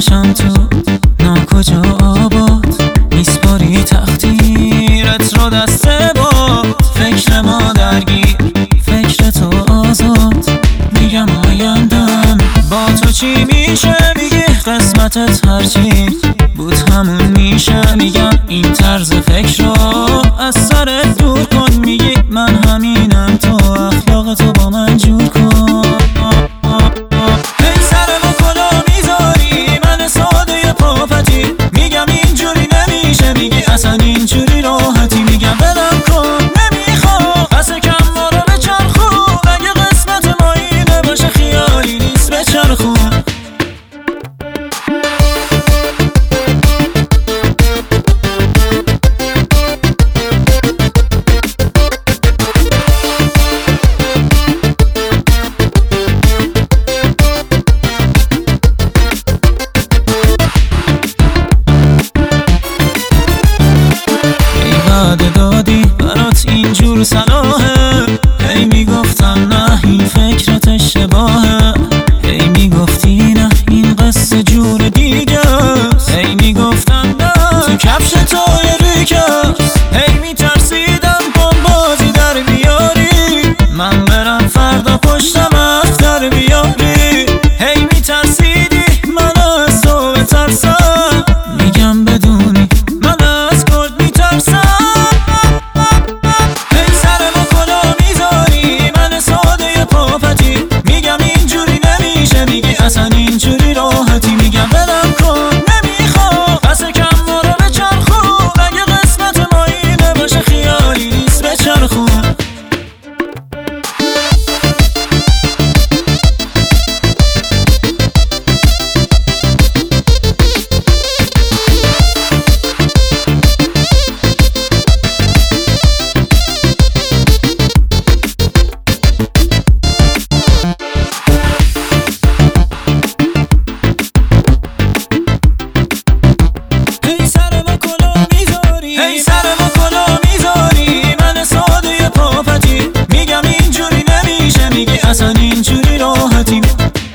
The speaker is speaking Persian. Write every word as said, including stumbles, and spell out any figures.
باشم تو ناکجا آباد، میسپاری تقدیرت رو دست باد. فکر ما درگیر، فکر تو آزاد، میگم آیندم با تو چی میشه. میگی قسمتت هرچی بود همون میشه. میگم این طرز فکر رو از سرت دور کن. میگی من همینم، تو اخلاق تو با من جور کن. اصلا اینجوری راحتی میگم ولم کن، نمیخوام قصد کم ما رو بچرخون. اگه قسمت ما اینه باشه خیالی نیست بچرخون. دادی برات اینجور صلاحه، هی میگفتم نه این فکرت اشتباهه، هی میگفتی نه این قصه جور دیگه، هی میگفتم نه تو کفش تو یه ریکه، هی میترسیدم بازی در بیاری، من برم فردا پشتم افتر بیاری. هی میترسیدی من از تو بترسم، میگم بدونی من از گرد میترسم. اصلا اینجوری راحتی میگم ولم کن، نمیخوام قصد کم ما رو بچرخون. اگه قسمت ما اینه باشه خیالی نیست بچرخون. اصلا اینجوری راحتی